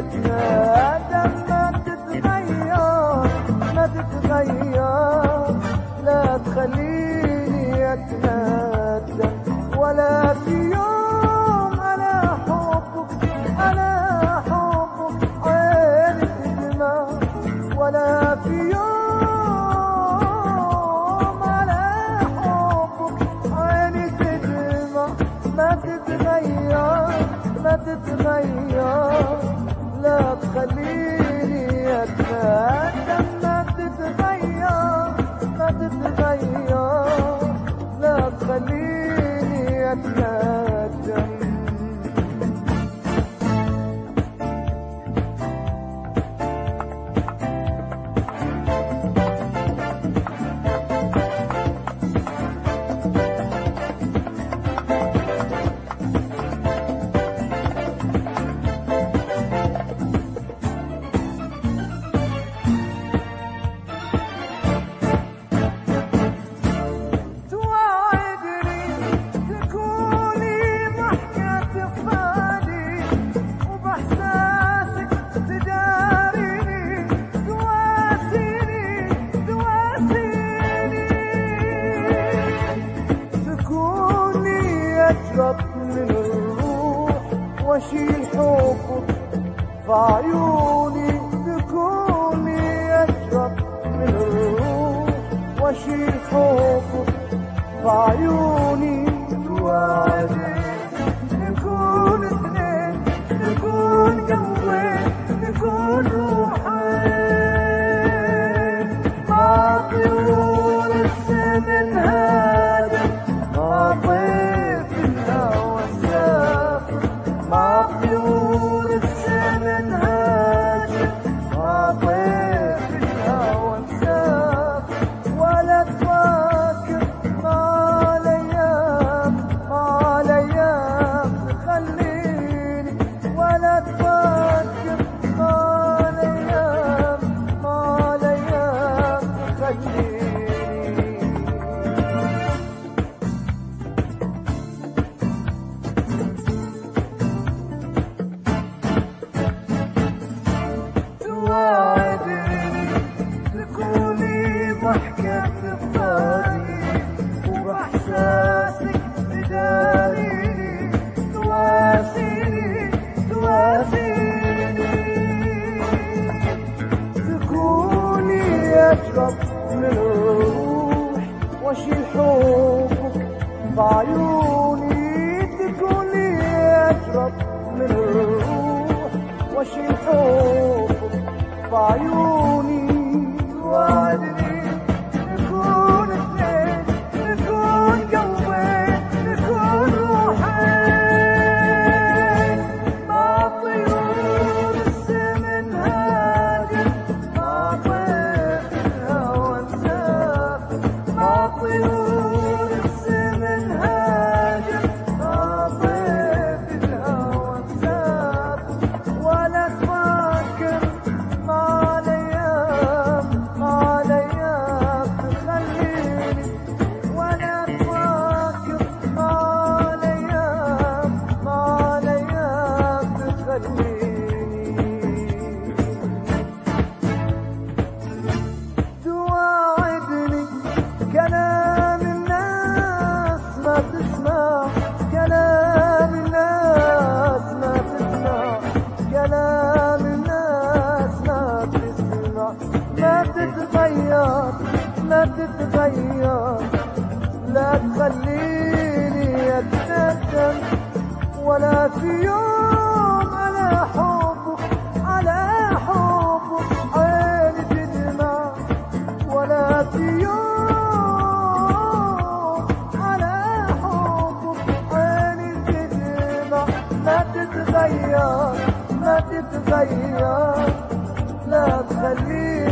اتندم. ما تتغير لا تخليني اتندم ولا في يوم على حبك عيني تدمع ولا في يوم على حبك عيني تدمع. ما تتغير لا تخليني اتندم. ما تتغير لا تخليني اتندم. أشرب من الروح واشيل حبك في عيوني. تكوني أشرب من الروح واشيل حبك في عيوني. توعدي نكون اثنين، نكون قلبين، نكون روحين مع طيور السمن هادم، مع طيف الهوى السافر، مع طيور السمن هادم، مع طيف الهوى السافر. ولا تفكر مع الايام تخليني، ولا تفكر مع الايام تخليني. توعدني تكوني ضحكة تفضلي وبإحساسك تداريني. تواسيني تكوني أشرب من الروح واشيل حبك بعيوني. تكوني أشرب من الروح واشيل حبك بعيوني. وعدني نكون اثنين، نكون قلبين، نكون روحين مع طيور السمن هادم، مع طيف الهوى مسافر، مع طيور السمن هادم، مع طيف الهوى مسافر. ولا تفكر مع الايام تخليني، ولا تفكر مع الايام تخليني. توعدني كلام الناس ما تسمع، كلام الناس ما تسمع، كلام الناس ما تسمع. ما تتغير لا تخليني اتندم ولا في يوم على حبك عيني تدمع. ولا في يوم على حبك عيني تدمع. ما تتغير لا تخليني